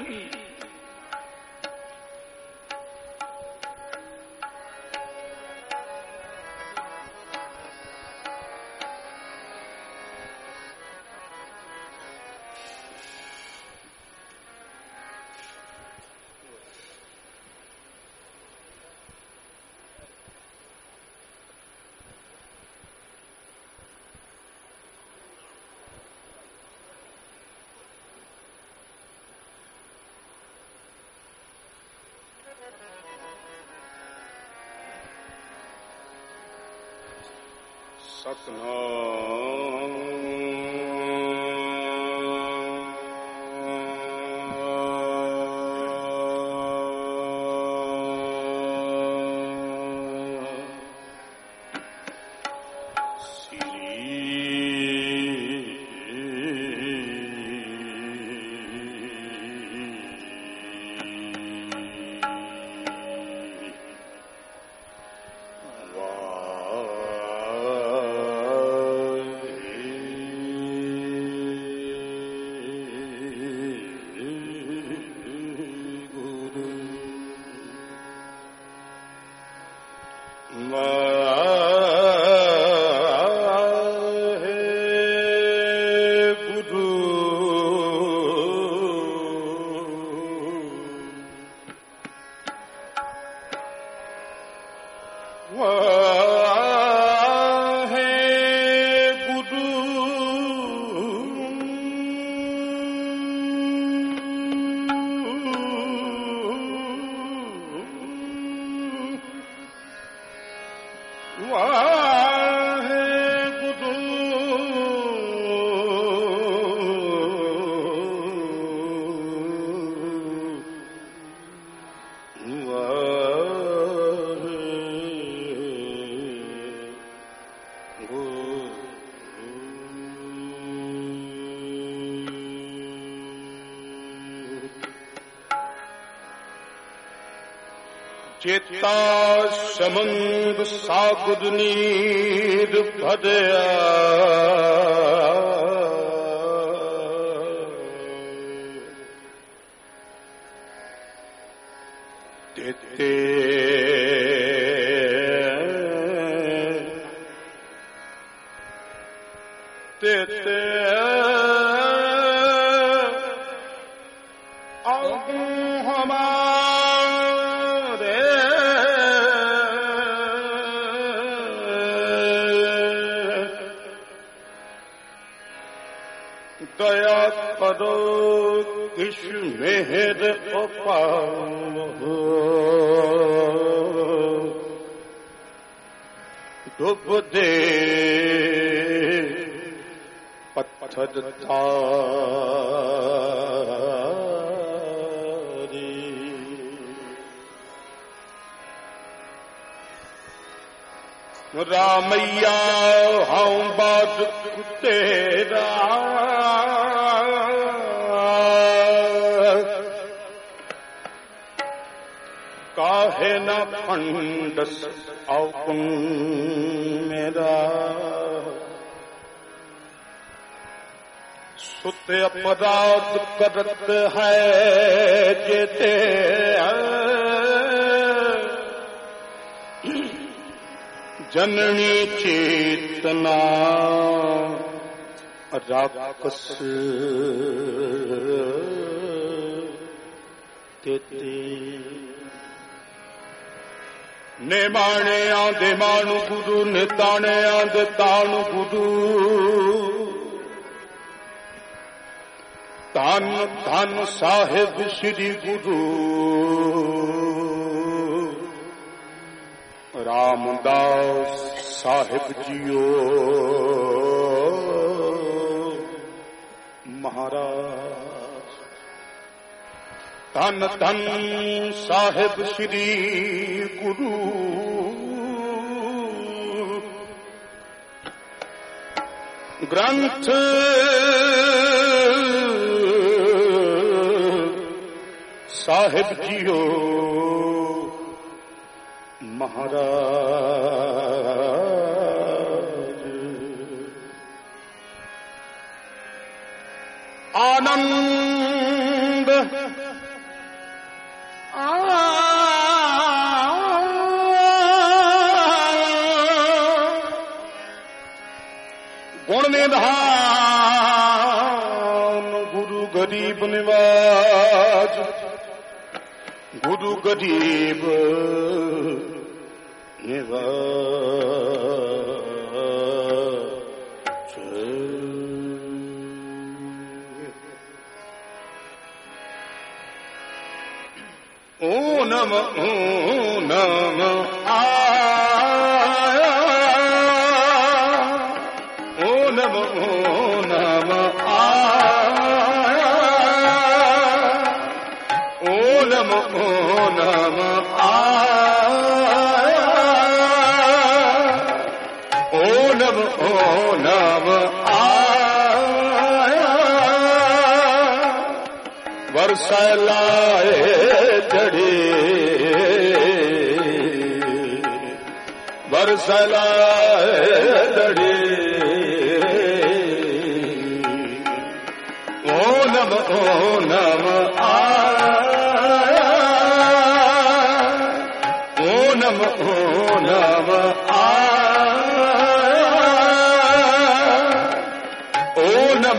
चेता समंग सागर नीर भदया तेते तेते दया करो किस मेहर अपाओ डूब दे पत्थर तारी रामैया हाँ बात तेरा काहे न खंडस औकुन मेरा सुत अपराध करत है जेते जननी चेतना राक्षस तेते ने माने आंदे मानु गुरु ने ताने आंदे तानु गुरु धन धन साहिब श्री गुरु रामदास साहिब जियो महाराज धन धन साहिब श्री गुरु ग्रंथ साहिब जियो महाराज आनंद निधान गुरु गरीब निवाज गुरु गरीब निवाज ओ नम वर्षलाए चढ़े वर्षलाए चढ़े ओ नम ओ नम ओ नम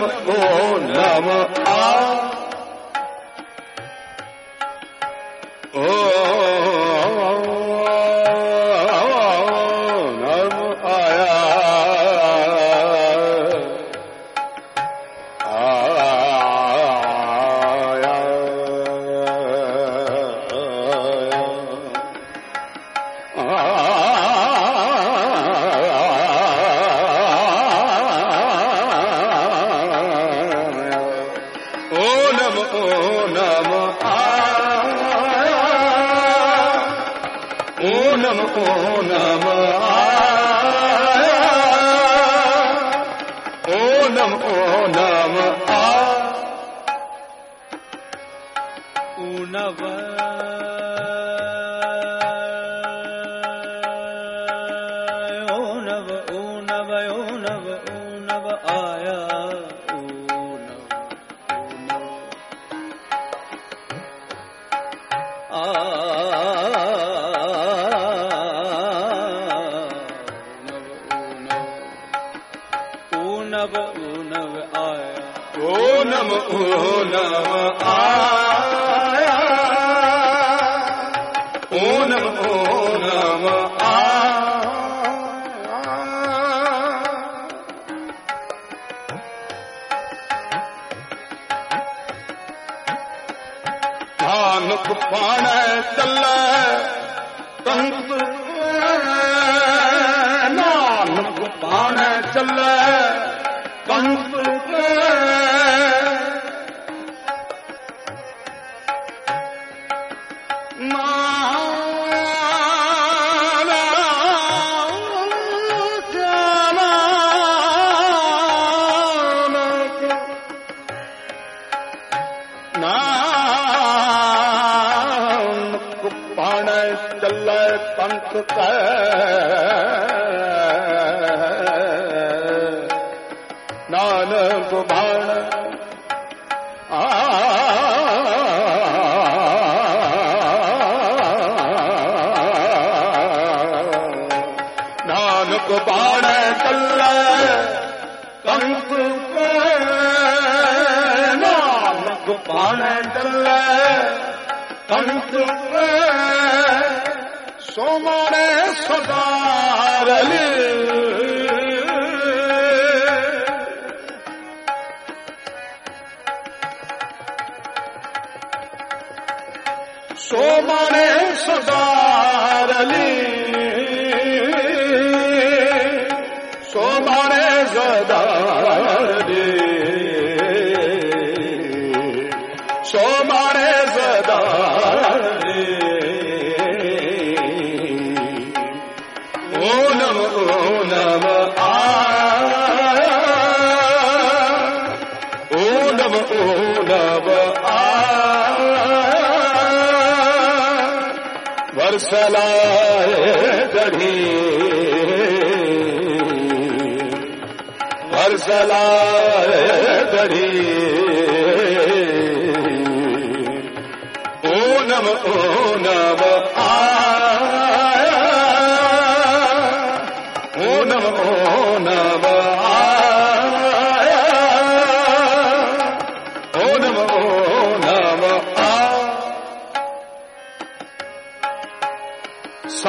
ओ नमो नमः।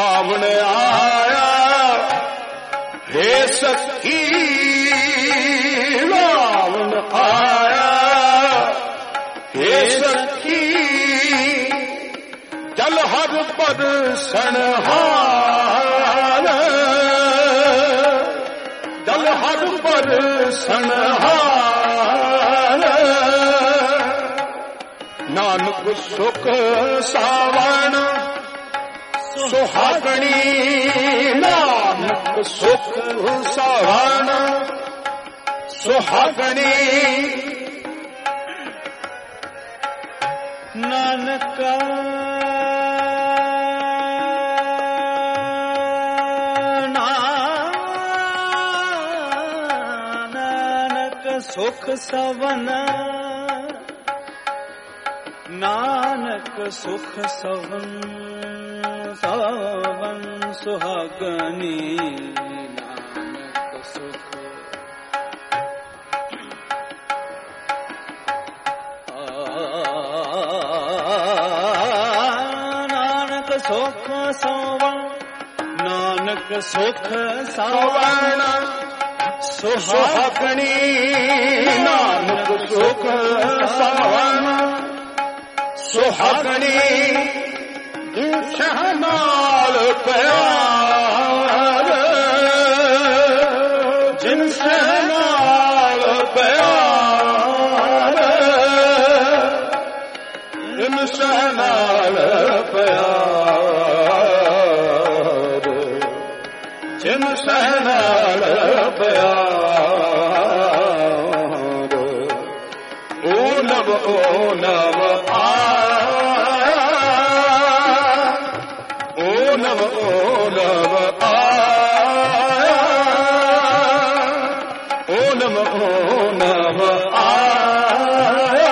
ਸਾਵਣ ਆਇਆ ਹੇ ਸਖੀ ਸਾਵਣ ਆਇਆ ਹੇ ਸਖੀ ਜਲ ਹਰ ਬਰਸਣ ਹਾਰ ਜਲ ਹਰ ਬਰਸਣ ਹਾਰ ਨਾਨਕ ਸੁਖ ਸਾਵਣ ਸੁਹਾਗਣੀ ਨਾਨਕ ਸੁਖ ਸਾਵਣ ਸੁਹਾਗਣੀ ਨਾਨਕ ਸੁਖ ਸਵਨ ਨਾਨਕ ਸੁਖ ਸਵਨ ਸਵਨ ਸੁਹਾਗਣੀ ਨਾਨਕ ਸੁਖ ਨਾਨਕ ਸੁਖ ਸਵਨ ਨਾਨਕ ਸੁਖ ਸਵਨ ਸੁਹਾਗਣੀ ਨਾਨਕ ਸੁਖ ਸਾਵਣ ਸੁਹਾਗਣੀ ਜਿਸ ਨਾਲ ਪਿਆਰ ਜਿਸ ਨਾਲ ਪਿਆਰ ਜਿਸ ਨਾਲ ਪਿਆਰ ਜਿਸ ਨਾਲ ਪਿਆਰ ਓ ਨਵ ਆਇਆ ਓ ਨਵ ਆਇਆ ਓ ਨਵ ਆਇਆ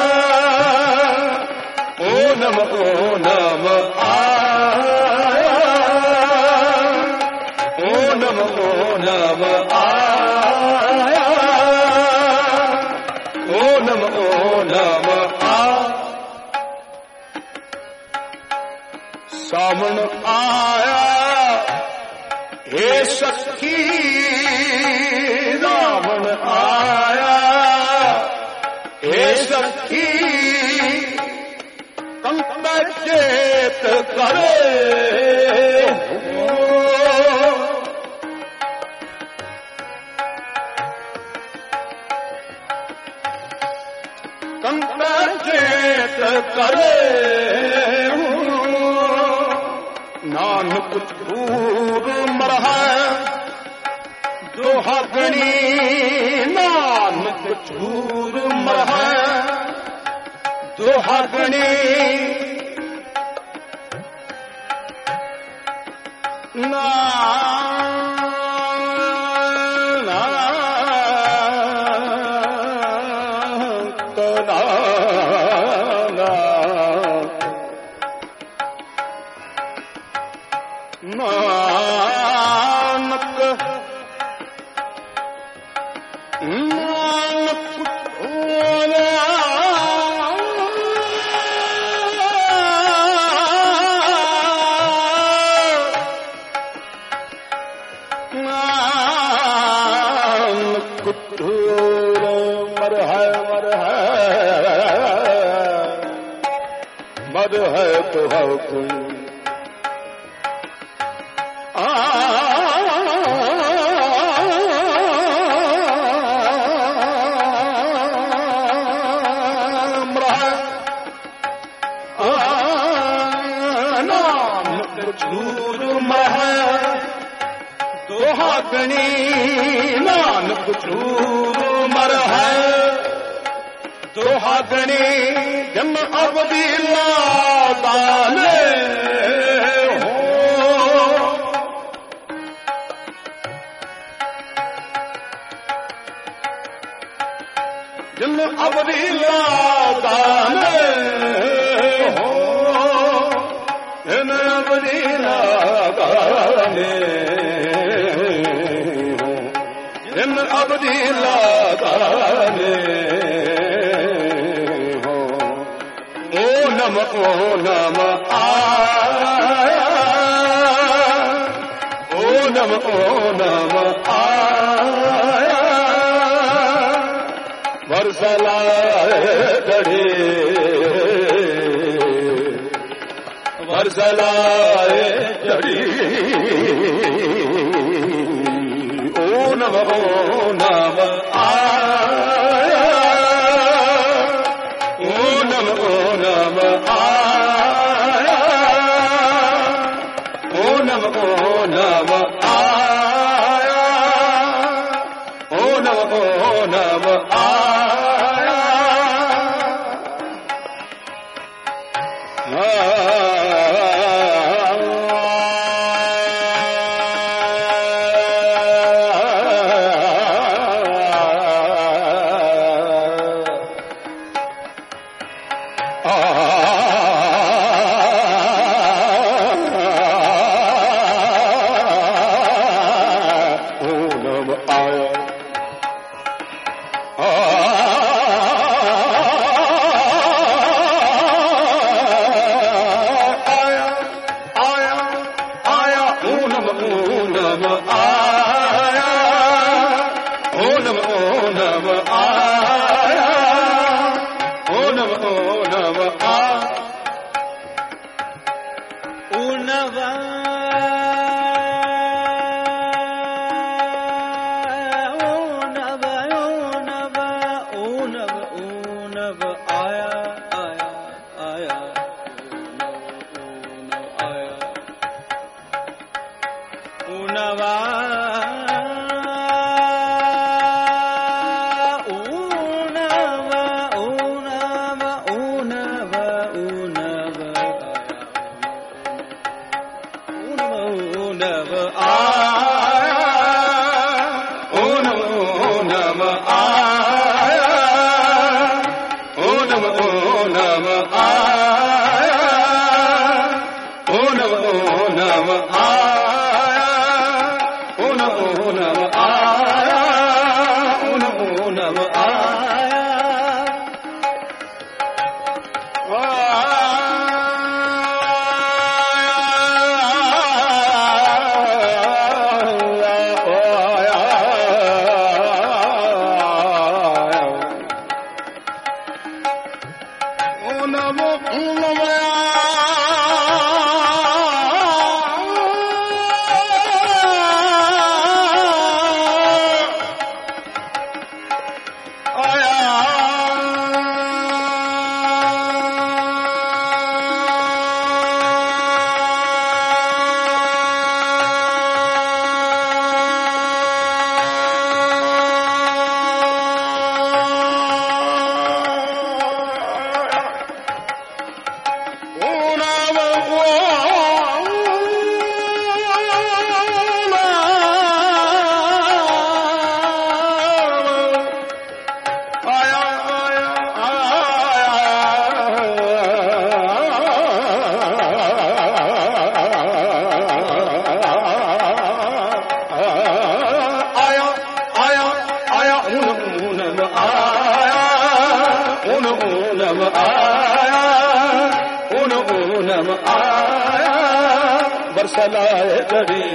ਓ ਨਵ ਆਇਆ ਓ ਨਵ ਆਇਆ ਓ ਨਮ ਆ ਸਾਵਣ ਆਇਆ ਹੇ ਸਖੀ ਸਾਵਣ ਆਇਆ ਹੇ ਸਖੀ ਕੰਤ ਚੇਤ ਕਰੇ ਕੰਤ ਚੇਤ ਕਰੇ ਨਾਨਕ ਦੂਰ ਮਰਹਿ ਦੁਹਾਗਣੀ ਨਾਨਕ ਦੂਰ ਮਰਹਿ ਦੁਹਾਗਣੀ मर है तो हर कोई दुहागणी नानक चूर मर है दुहागणी जम अवधि लादाने हो जम अवधि लादाने हो इन अवधि लादाने इन अवधि लादाने हो ओ नम आया नमो नम आया बरसलाए चढ़े बरसलाए चढ़ी ओ नमो नम आया ओ नमो नम आया ओ नमो नम आया ओ नमो नम आया बरसलाए चढ़ी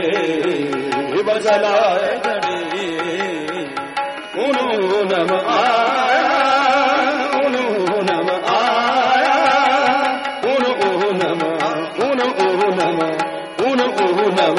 बरसलाए चढ़ी उनु नम आया उनु नम आया उनु नम उनु नम उनु नम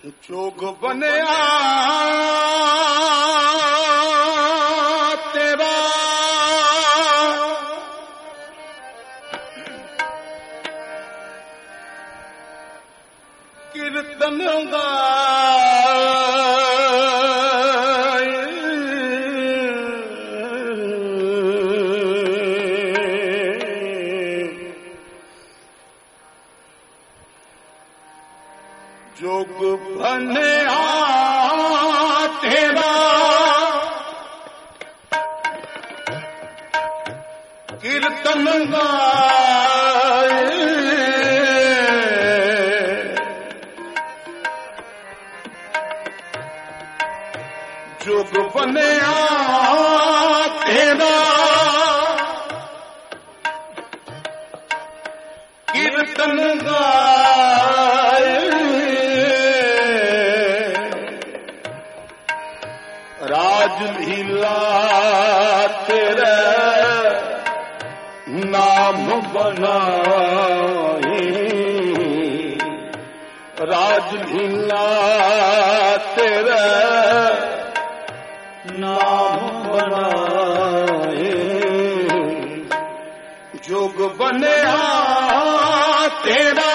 जोग बनया तेरा कीर्तन दा जोग बनया तेरा कीर्तन गाए जोग बनया तेरा कीर्तन गाए राज लीला तेरे नाम बनाए राज लीला तेरे नाम बनाए जोग बनया तेरा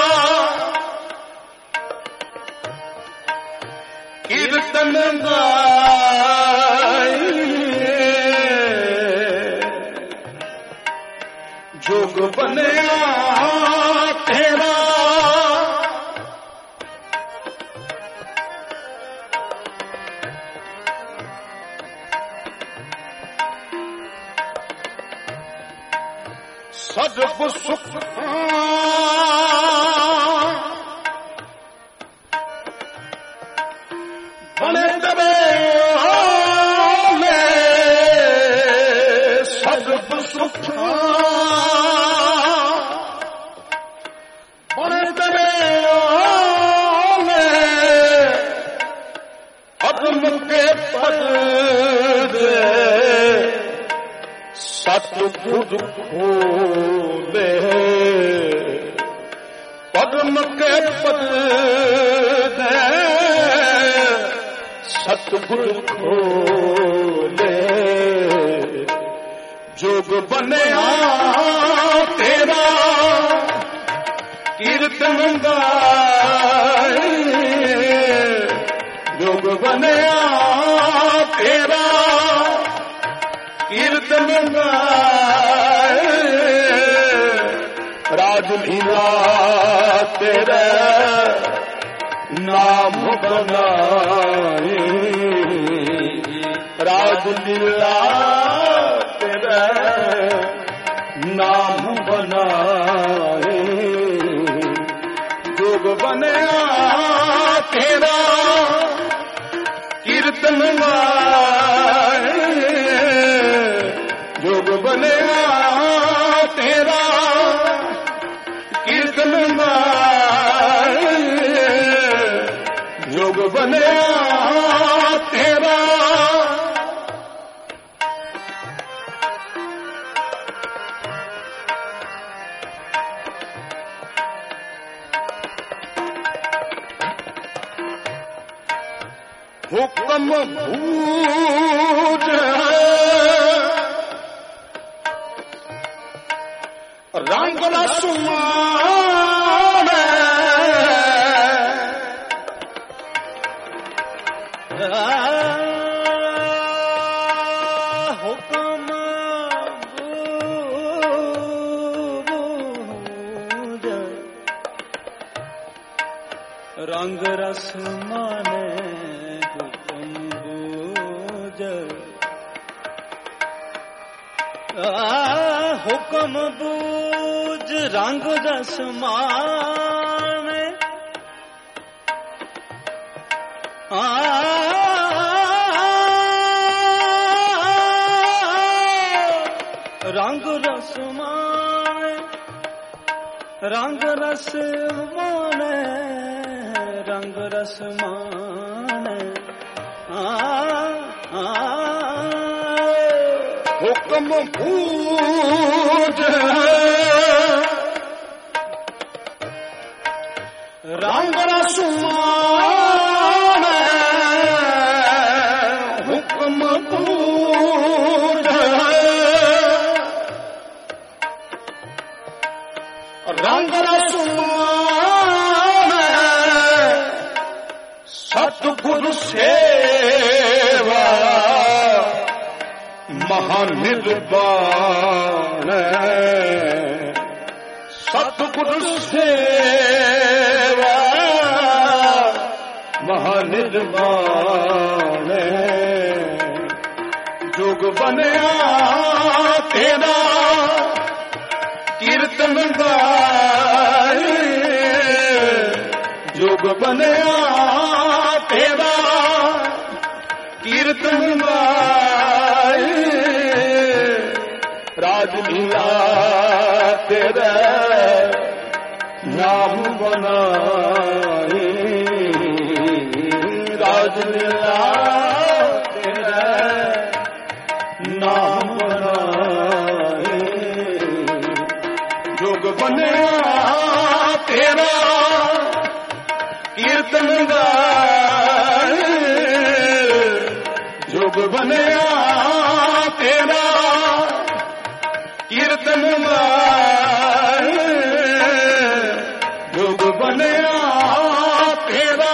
कीर्तन गाए जोग बनया तेरा सजब सुख बने तेरे सजब सुख बने तेरे पद्म के पद सतगुर खोले पद्म के पद सतगुर खोले जोग बनया तेरा कीर्तन गाए जोग बनया तेरा कीर्तन गाए राज लीला तेरे नाम बनाए राज लीला तेरे नाम बनाए जोग बनया तेरा कीर्तन गाए जोग बनया तेरा कीर्तन गाए जोग बनया तेरा हुक्म भूज रंग रसमान हुक्म बूझ रंग रसमान हुक्म बूझ रंग रसमान रंग रसमान रंग रसमान रंग रसमान हुक्म भूज रंग रसमान सतगुरु सेवा महानिर्वाण, सतगुरु सेवा महानिर्वाण। जुग बनया तेरा कीर्तन गाए, जुग बनया तेरा कीर्तन गाए, राजलीला तेरा नाम बनाए, राजलीला तेरा नाम बनाए। जुग बनया तेरा कीर्तन गाए, जुग बनया तेरा कीर्तन गाए, जुग बनया तेरा।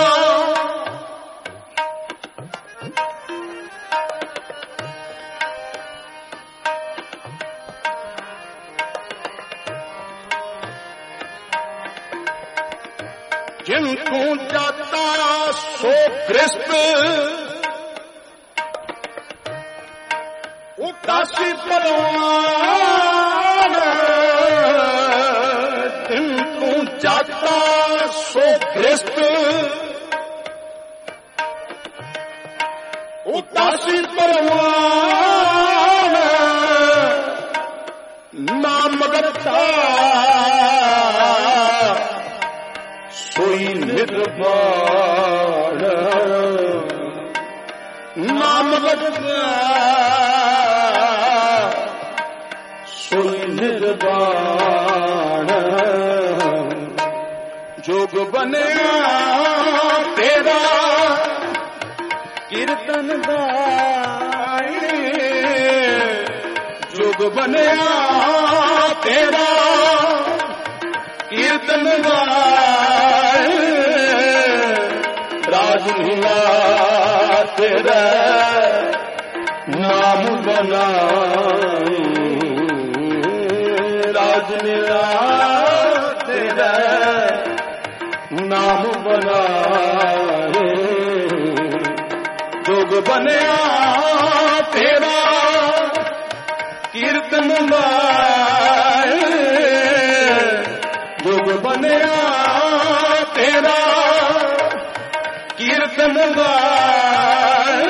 जिनको जाता सो ग्रस्त उदासी परवान, जिनको जाता सो ग्रस्त उदासी परवान, नाम गता सोई निर्वाण, नाम गता सोई निर्वाण। जोग बनया तेरा कीर्तन गाए, जोग बनया तेरा कीर्तन गाए, राजलीला तेरा नाम बनाए, राजलीला तेरा नाम बनाए। जोग बनया तेरा कीर्तन गाए, जोग बनया तेरा कीर्तन गाए,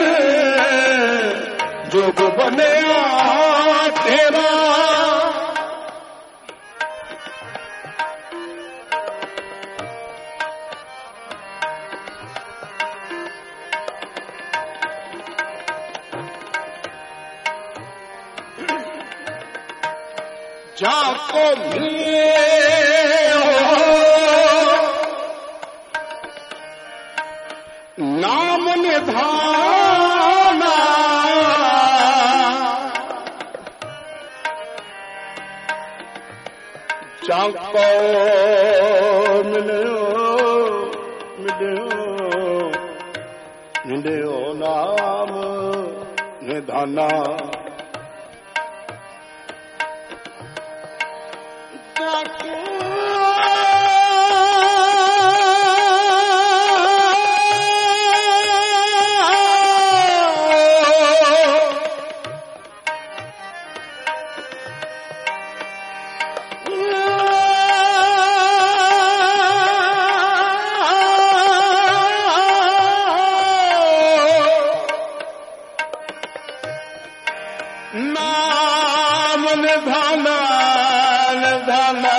जोग बनया तेरा। जाको मिले नाम निधाना, जाको मिलो मिलो नाम निधाना, नाम निधाना निधाना,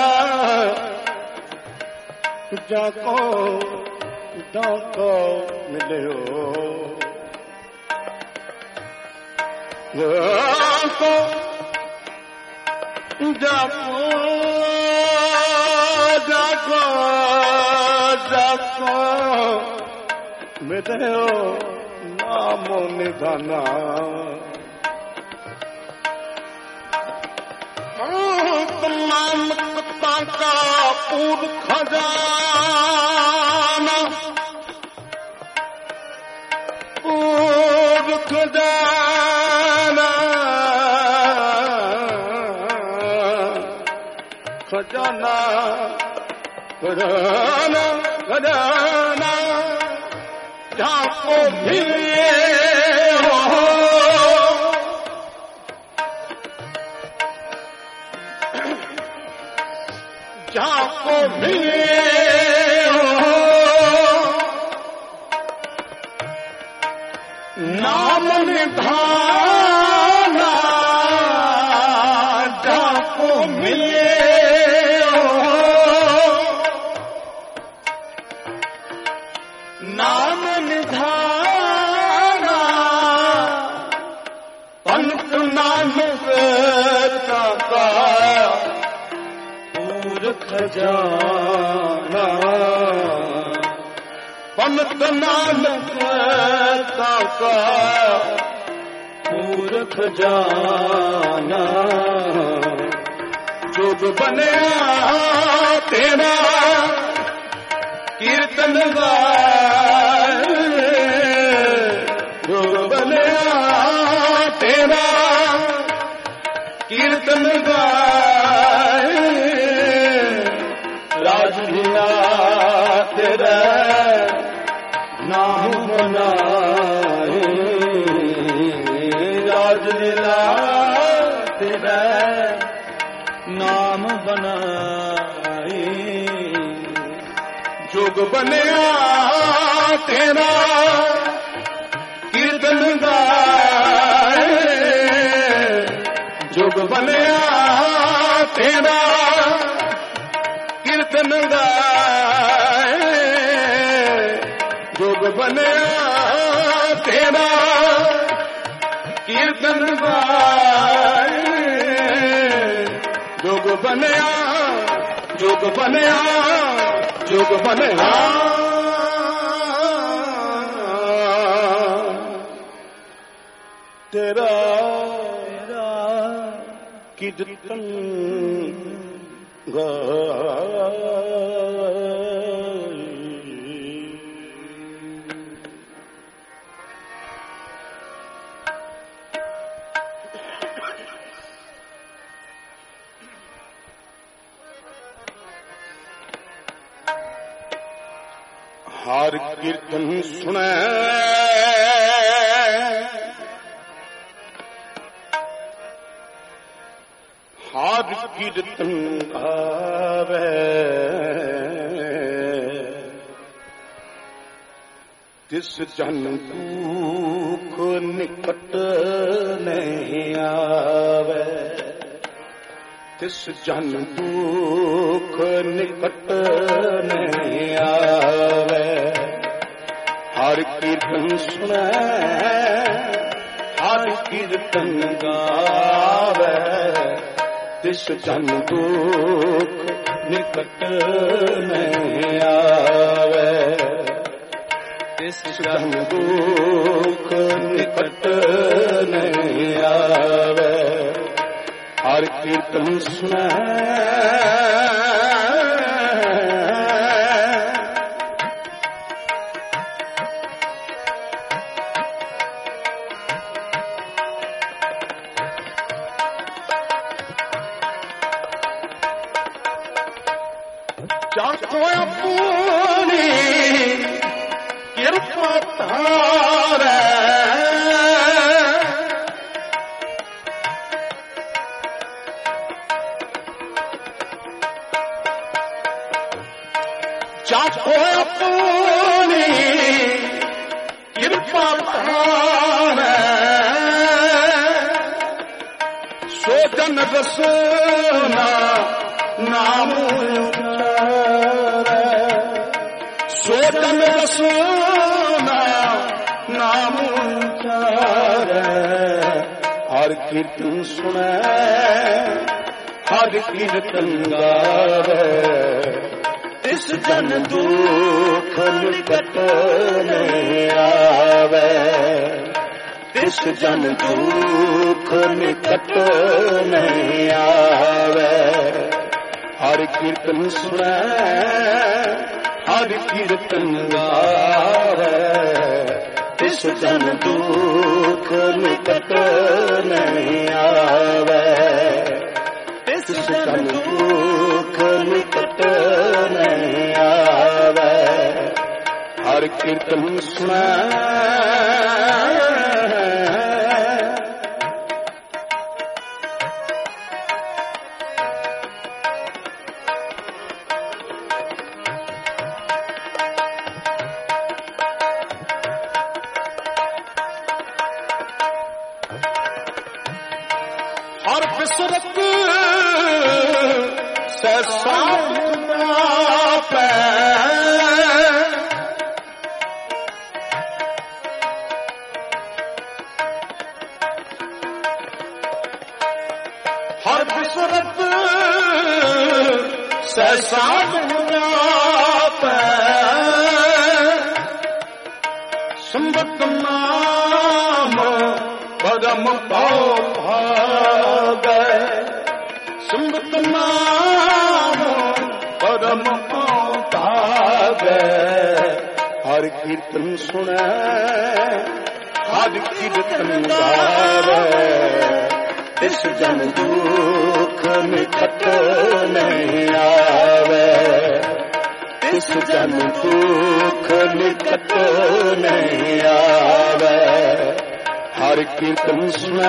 जाको जाको मिलो, जाको जाको जाको जाको मिलो, नाम निधाना। नानकता का पूर्ण खजाना, ਪੁਰਖ ਜਾਨਾ ਖਜ਼ਾਨਾ ਖਜ਼ਾਨਾ ਖਜ਼ਾਨਾ ਜਾਕੋ ਮਿਲੇ जाको मिले नाम निधाना जाको मिले नाम निधाना पंत नानक का खजाना पंत नानक का पूरख जाना जोग बनया तेरा कीर्तन गाए जोग बनया तेरा कीर्तन गाए राजलीला तेरा नाम बनाए राजलीला तेरा नाम बनाए जोग बनया तेरा कीर्तन गाए जोग बनया तेरा कीर्तन गाए जोग बनया तेरा कीर्तन गाए जोग बनया जोग बनया जोग बनया तेरा कीर्तन हर कीर्तन सुने हर कीर्तन गावे तिस जन दुख निकट नहीं आवे तिस जन दुख निकट नहीं आवे हर कीर्तन सुने हर कीर्तन गावे तिस जन दुख निकट नहीं आवे तिस जन दुख निकट नहीं आवे हर कीर्तन सुने जाको अपनी कृपा तारे जाको अपनी कृपा तारे सोजन रसना नाम सोजन रसना नाम हर कीर्तन सुने हर कीर्तन गावे तिस जन दुख निकट नहीं आवे तिस जन दुख निकट नहीं आवे हर कीर्तन सुने हर कीर्तन गावे तिस तिस जन दुख निकट नहीं आवे, तिस जन दुख निकट नहीं आवे। हर कीर्तन सुने हर बिसरत से साथ पे हर बिसरत से साथ पे सुमत नाम परम भाग सुमत नाम परम भाग। हर कीर्तन सुने हर कीर्तन गावे, तिस जन दुख निकट नहीं आवे, तिस जन दुख निकट नहीं आवे। हर कीर्तन सुने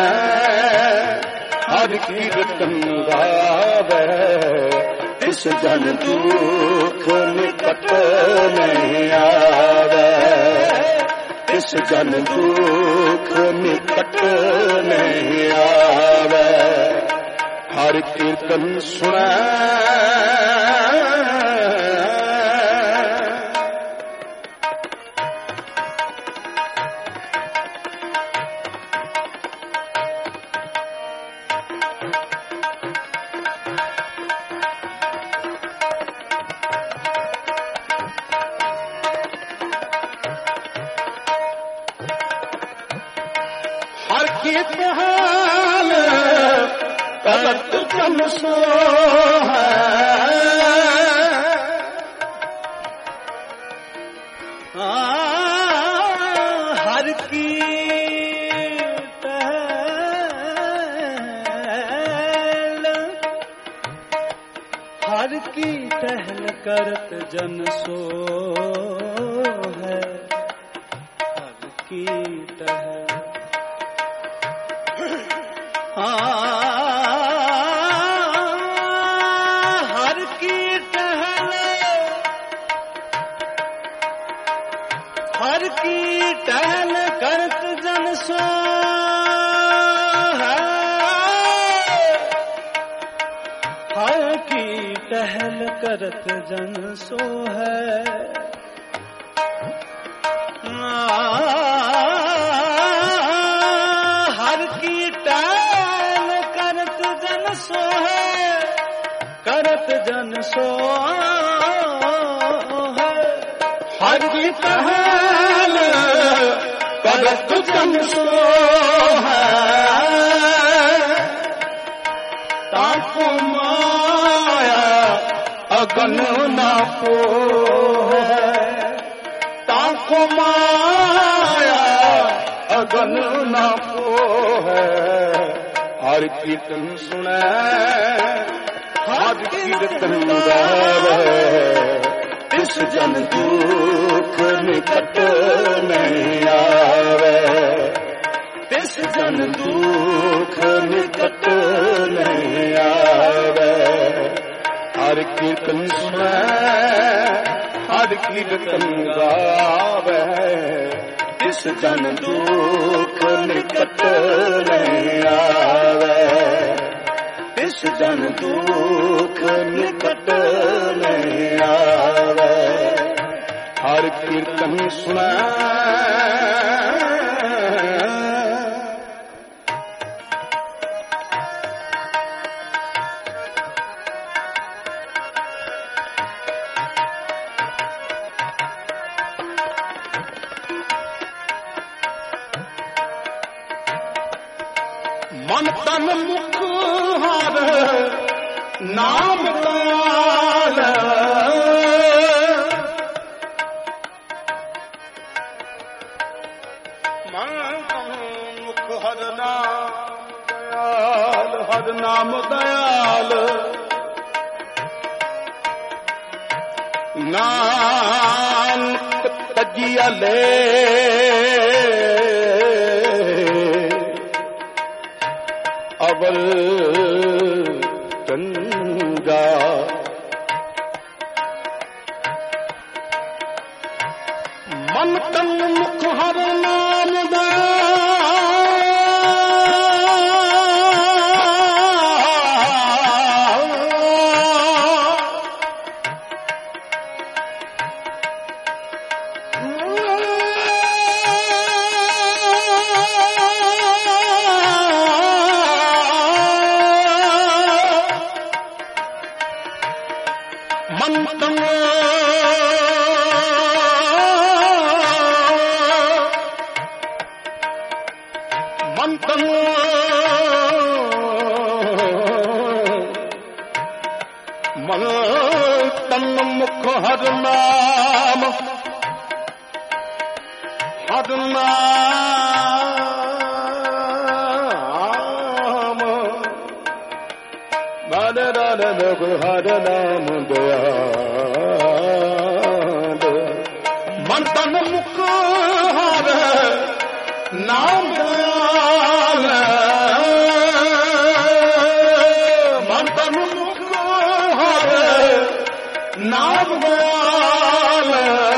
हर कीर्तन गावे, तिस जन दुख निकट नहीं आवे, तिस जन दुख निकट नहीं आवे। हर कीर्तन सुने हर कीर्तन करत जन सो है, हर कीर्तन हर की टहल करत जन सो है, हर की टहल हर की टहल हर की टहल करत जन सो है, हर की टहल करत जन सो है। हर की टहल करत जन सो है, करत जन सो है। हर की टहल करत जन सो है, ताको माया अगन ना पो है, ताको माया अगन ना पो है। हर कीर्तन सुने हर कीर्तन गावे, तिस जन दुख निकट नहीं आवे, तिस जन दुख निकट नहीं आवे। हर कीर्तन सुने हर कीर्तन गावे, तिस जन दुख निकट नहीं आवे, तिस जन दुख निकट नहीं आवे। हर कीर्तन सुने मन तन मुख हर नाम लाल, ਮਨ ਮੁਖ ਹਰ ਨਾਮ ਦਇਆਲ, ਹਰ ਨਾਮ ਦਇਆਲ। ਨਾਨਕ ਤਜੀਆ ਲੈ ਅਵਲ ਚੰਗਾ। ਮਨ ਤਨ ਮੁਖ ਹਰ ਨਾਮ ਦਾ ਹਰ ਨਾਮ, ਹਰ ਨਾਮ ਮਨ ਰਨ ਲੋਕ ਹਰ ਨਾਮ ਦਇਆਲ। ਮਨ ਤਨ ਮੁਖ ਹਰ ਨਾਮ ਦਇਆਲ, ਮਨ ਤਨ ਮੁਖ ਹਰ ਨਾਮ ਦਇਆਲ।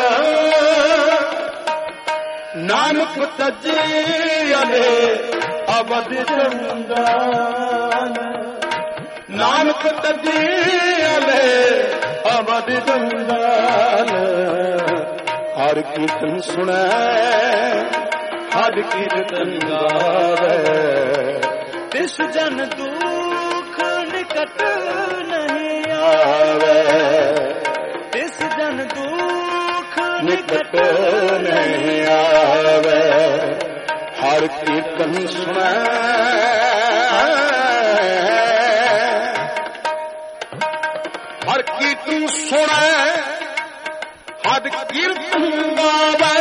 ਨਾਨਕ ਤਜੀਲੇ ਅਵਧ ਜੰਗਾਲ, ਨਾਨਕ ਤਜੀਲੇ ਅਵਧ ਜੰਗਾਲ। ਹਰ ਕੀਰਤਨ ਸੁਣੈ, ਹਰ ਕੀਰਤਨ ਗਾਵੇ। ਤਿਸ ਜਨ ਦੁਖ ਨਿਕਟ ਨਹੀਂ ਆਵੇ, ਤਿਸ ਜਨ ਦੁਖ ਨਿਕਟ ਨਹੀਂ ਆਵੇ। ਹਰ ਕੀਰਤਨ ਸੁਣੈ, ਹਰ ਕੀਰਤਨ ਸੁਣੈ, ਹਰ ਕੀਰਤਨ ਗਾਵੇ।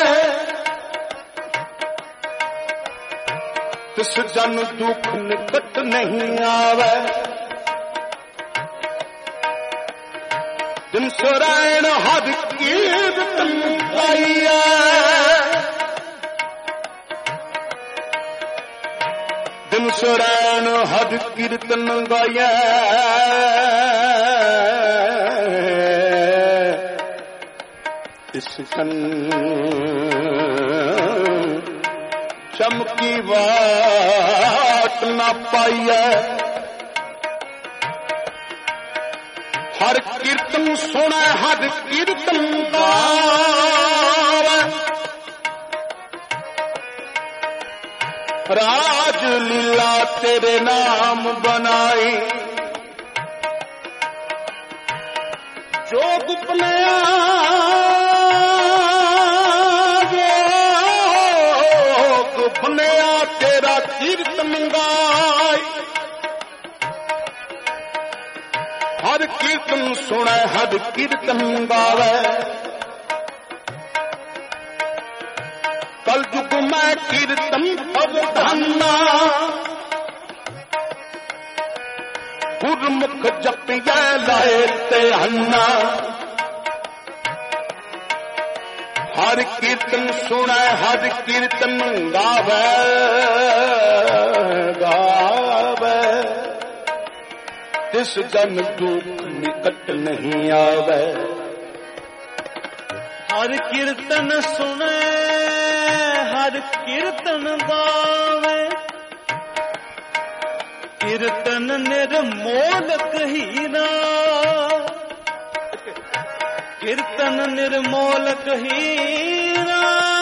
ਤਿਸ ਜਨ ਦੁਖ ਨਿਕਟ ਨਹੀਂ ਆਵੇ। ਦਿਨ ਸੁਰੈਣ ਹਰ ਕੀਰਤਨ ਗਾਈਐ, ਦਿਨ ਸੁਰੈਣ ਹਰ ਕੀਰਤਨ ਗਾਈਐ। ਇਸ ਕਨ ਚਮਕੀ ਵਾਟ ਨਾ ਪਾਈਐ। ਹਰ ਕੀਰਤਨ ਸੁਣੈ, ਹਰ ਕੀਰਤਨ ਗਾਵੇ। ਰਾਜ ਲੀਲਾ ਤੇਰੇ ਨਾਮ ਬਨਾਈ, ਜੋਗ ਬਨਿਆ ਜੋਗ ਬਨਿਆ ਤੇਰਾ ਕੀਰਤਨ ਗਾਈ। ਹਰ ਕੀਰਤਨ ਸੁਣੈ, ਹਰ ਕੀਰਤਨ ਗਾਵੇ। ਕਲ ਯੁਗ ਮੈਂ ਕੀਰਤਨ ਅਵਧਾਨਾ, ਗੁਰਮੁਖ ਜਪਿਐ ਲਾਏ ਧਿਆਨਾ। ਹਰ ਕੀਰਤਨ ਸੁਣੈ, ਹਰ ਕੀਰਤਨ ਗਾਵੇ ਗਾਵੇ। ਤਿਸ ਜਨ ਦੁਖ ਨਿਕਟ ਨਹੀਂ ਆਵੇ। ਹਰ ਕੀਰਤਨ ਸੁਣੈ, ਹਰ ਕੀਰਤਨ ਗਾਵੇ। ਕੀਰਤਨ ਨਿਰਮੋਲਕ ਹੀਰਾ, ਕੀਰਤਨ ਨਿਰਮੋਲਕ ਹੀਰਾ।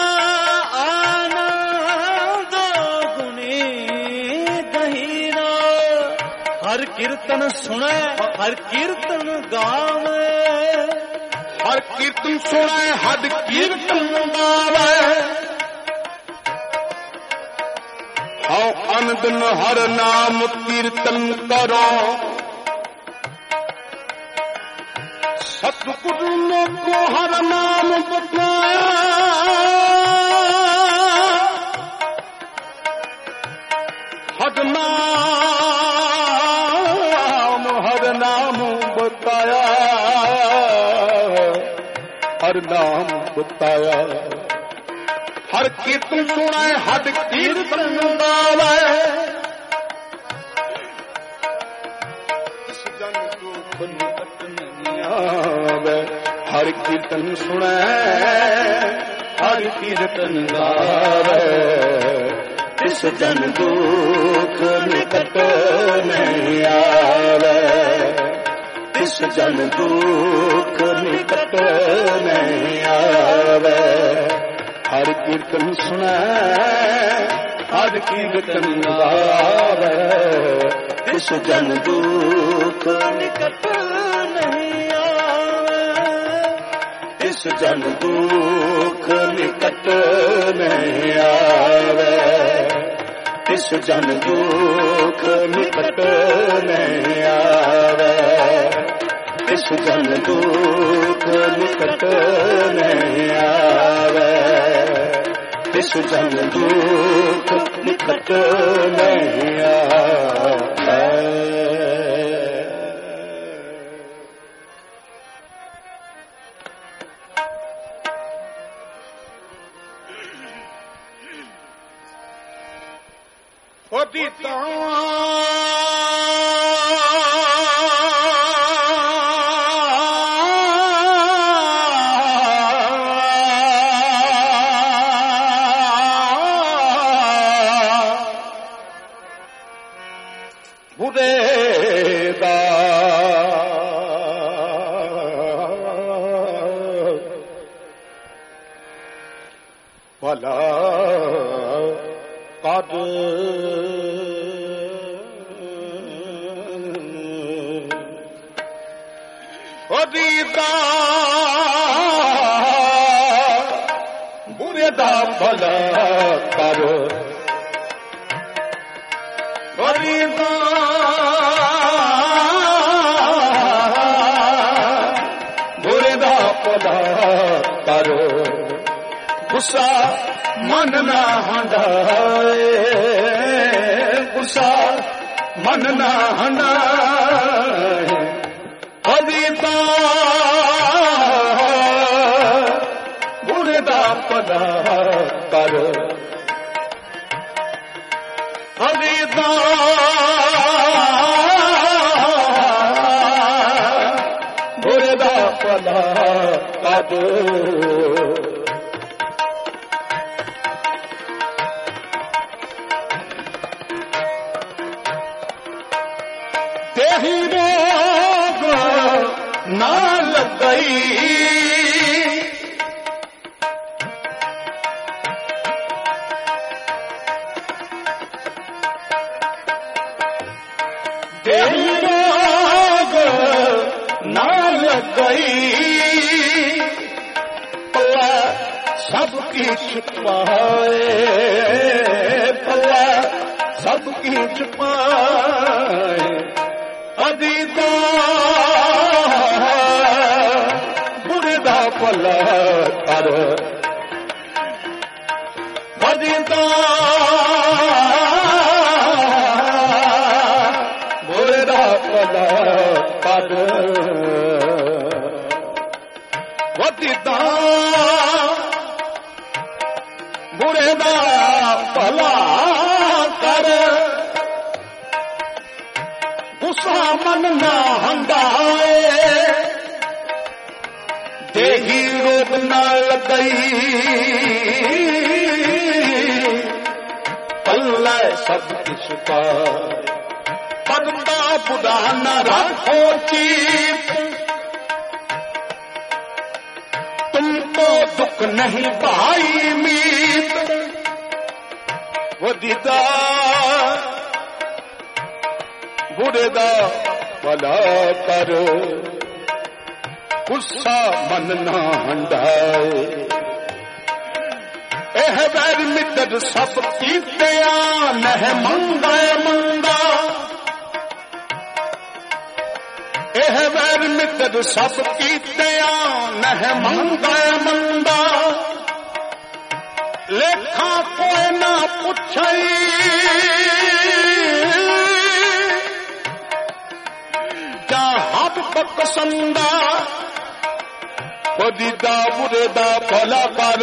ਆਨੰਦ ਗੁਣੀ ਗਹੀਰਾ। ਹਰ ਕੀਰਤਨ ਸੁਣੈ, ਹਰ ਕੀਰਤਨ ਗਾਵੇ। ਹਰ ਕੀਰਤਨ ਸੁਣੈ, ਹਰ ਕੀਰਤਨ ਗਾਵੇ। ਹਉ ਅਨੰਦਨ ਹਰ ਨਾਮ ਕੀਰਤਨ ਕਰੋ। ਸਤਿਗੁਰੂ ਨੇ ਕੋ ਹਰ ਨਾਮ ਬਤਾਇਆ। हर नाम बताया। हर कीर्तन सुनाए हर कीर्तन गावे, इस जन दुख निकट नहीं आवे। हर कीर्तन सुनाए हर कीर्तन गावे, इस जन दुख निकट नहीं आवे। इस जन दुख निकट नहीं आवे। हर कीर्तन सुनाए हर कीर्तन गावे, इस जन दुख निकट नहीं आवे। इस जन दुख निकट नहीं आवे। इस जन दुख निकट नहीं आवे। इस जन दुख निकट नहीं आवे। इस जन दुख निकट नहीं आवे। ओ दीता बुरेदा भला कद दीदा बुरे दा भला कर। दीदा बुरे दा भला कर। गुस्सा मन ना हंडाए, गुस्सा मन ना हंडाए। दीदा बुरे दा भला कर। दीदा बुरे दा भला कर। तेही रोग ना लगई, तेही रोग ना लगई। पल्ला सबकी छुपाए, पल्ला सबकी छुपाए। दीदा बुरे दा भला कर। दीदा बुरे दा भला कर। दीदा बुरे दा भला कर। गुस्सा मन ना हंडाए, देही रोग ना लगई। पल्ले सब किस का बंदा बुढ़ा न रखो चीप। तुमको दुख नहीं भाई मीत। वो दीदा बुरे दा भला कर। गुस्सा मन ना हंडाए। एह बैर मित्र सब कीते नह मंदा मंदा। एह बैर मित्र सब कीते नह मंदा मंदा। लेखा कोई ना पुछई, पसंदा ਬਦੀ ਦਾ ਬੁਰੇ ਦਾ ਭਲਾ ਕਰ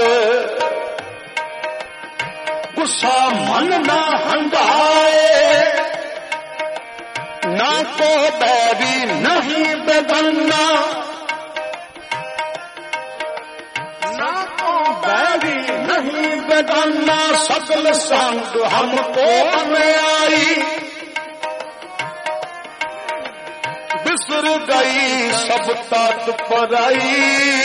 ਗੁੱਸਾ ਮਨ ਨਾ ਹੰਡਾਏ ਨਾ ਕੋ ਬੈਰੀ ਨਹੀਂ ਬੇਗਾਨਾ ਨਾ ਕੋ ਬੈਰੀ ਨਹੀਂ ਬੇਗਾਨਾ ਸਕਲ ਸੰਗ ਹਮਕੋ में आई बिसर गई सब तात पराई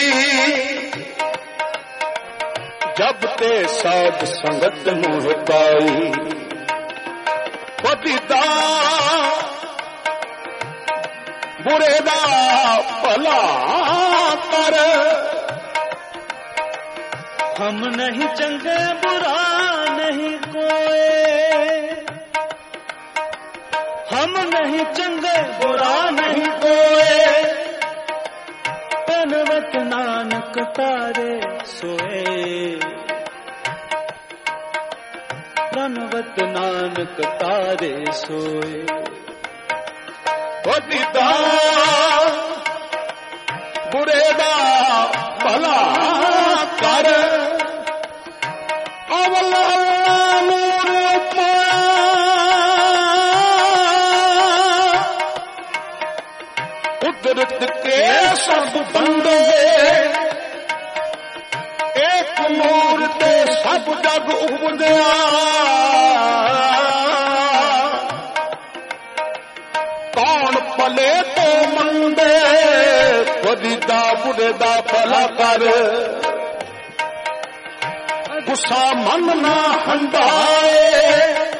जब ते साध संगत मोह पाई पतिता बुरे दा भला कर हम नहीं चंगे बुरा नहीं कोई हम नहीं चंगे बुरा नहीं कोए तनवत नानक तारे सोए तनवत नानक तारे सोए पतिता बुरे दा भला कर अवला कुदरत के सब बंदे एक नूर ते सब जग उपदिया कौन पले तो मंदे बदी दा बुरे दा भला कर गुस्सा मन ना हंडाए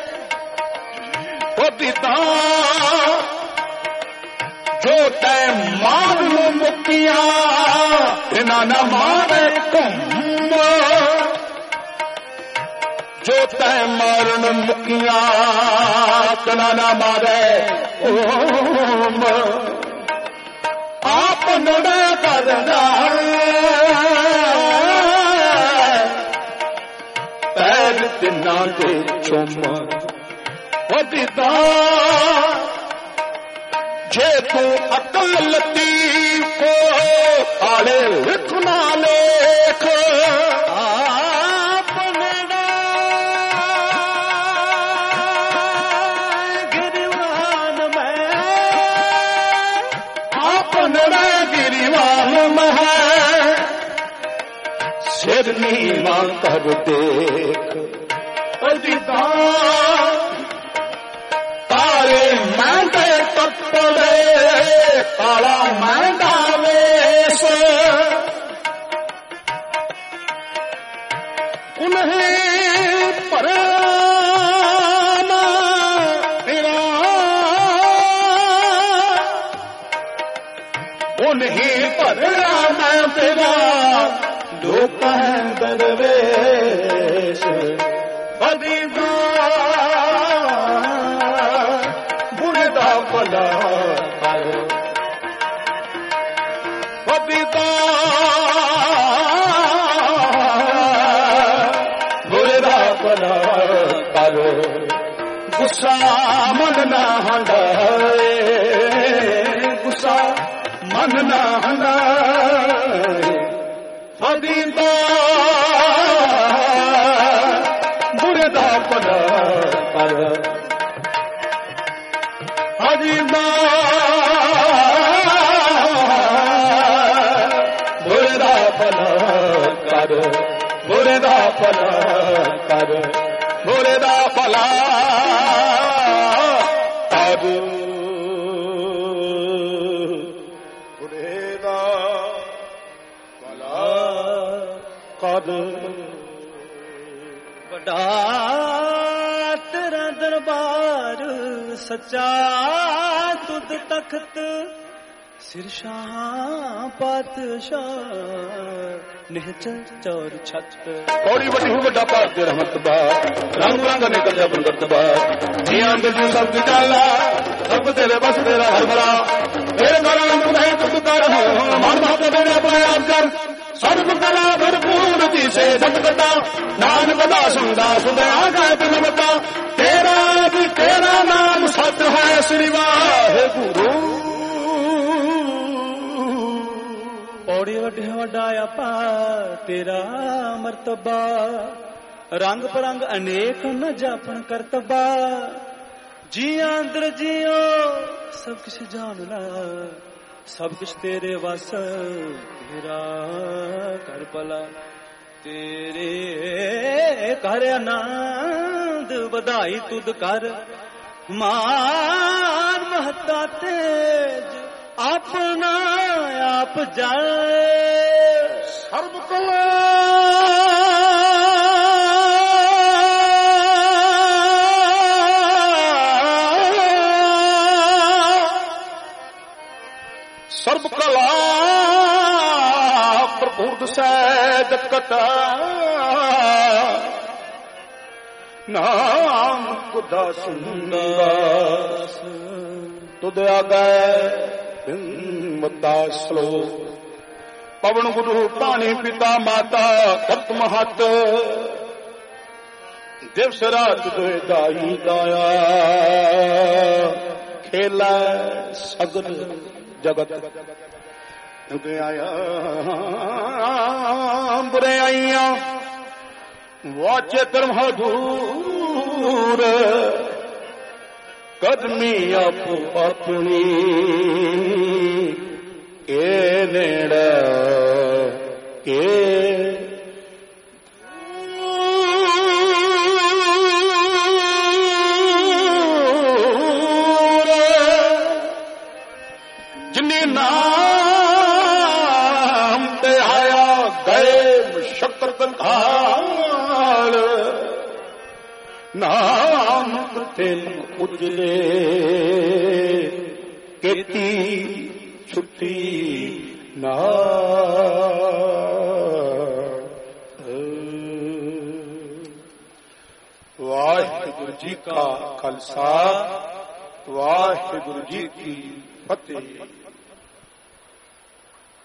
बदी दा जो तै मार मुक्तिया इना न मारे कुम जो तै मारन मुक्तिया तना न मारे ओम आप नड़ा करदा पैर तिना दे चुम वदिदा जे तू अकल लतीफ आले लिख ना लेख गिरिवान में आपने गिरिवान में सिर नीवा कर देख अदिता तारे मैं तत्परे काला मैंदा वेश उन्हें पराना तेरा उन्हें पराना तेरा धोखा है दरवेश बदीदा बुरदा भला बदीदा बुरदा भला कर गुस्सा मन ना हंडाए गुस्सा मन ना हंडाए बदीदा बुरदा भला कर हरिदा बुरदा भला कर बुरदा भला कर बुरदा भला कर बुरदा भला कर बड़ा तेरा दरबार सच्चा तुद तख्त सिरशाह पातशाह निहचल चौर छत थोड़ी बड़ी हो बड़ा पार दे रहमत बा रंग रंग निकल जा बनगत बा जियां दिल सब जाला सब तेरे बस तेरा हर भला तेरे नाम खुदाए तुझ कर हो मन बात मेरे अपने आप कर सर्व कला भरपूर जी से जगता नानक दा सुनदा सुनदा गए बिन बता तेरा भी तेरा नाम सत्य है श्री वाहे गुरु पौड़ी वड्डे वड्डा ਆਪਾ ਤੇਰਾ ਮਰਤਬਾ, ਰੰਗ ਬਰੰਗ ਅਨੇਕ ਨ ਜਾਪਣ ਕਰਤਬਾ, ਜੀਆਂ ਅੰਦਰ ਜੀਓ ਸਭ ਕੁਛ ਜਾਣ ਲਾ, ਸਭ ਕੁਛ ਤੇਰੇ ਵਸ ਤੇਰਾ ਕਰ ਭਲਾ, ਤੇਰੇ ਕਰ ਆਨੰਦ ਵਧਾਈ ਤੁਧ ਕਰ, ਮਾਨ ਮਹਤਾ ਤੇਜ ਆਪਣਾ ਆਪ ਜਾਏ, ਸਰਬ ਕਲਾ ਸਰਬ ਕਲਾ ਪ੍ਰਭੁਰ ਸਹਿਜ ਕਟਾ, ਨਾਮ ਗੁਦਾ ਸੁੰਦਾਸ ਤੁਧ ਆਗੈ ਬਿੰਮਤਾ ਸਲੋਕ, ਪਵਨ ਗੁਰੂ ਪਾਣੀ ਪਿਤਾ ਮਾਤਾ ਧਰਤ ਮਹਤ, ਦਿਵਸ ਰਾਤ ਦੋਇ ਦਾਈ ਦਾਇਆ, ਖੇਲਾ ਸਗਲ ਜਗਤ ਆਇਆ, ਬੁਰੇ ਆਈਆਂ ਵਾਚੇ ਧਰਮ ਦੂਰ, ਕਦਮੀ ਆਪੋ ਆਪਣੀ ਕੇ ਨੇੜਾ ਕੇ, ਜਿਨੇ ਨਾਮ ਤੇ ਆਇਆ ਗਏ ਸ਼ਕਰ ਕੰਖਾਲ, ਨਾਮ ਤੇ ਉਜਲੇ ਕੀਤੀ ਛੁੱਟੀ ਨਾ, ਵਾਹਿਗੁਰੂ ਜੀ ਕਾ ਖਾਲਸਾ, ਵਾਹਿਗੁਰੂ ਜੀ ਕੀ ਫਤਿਹ।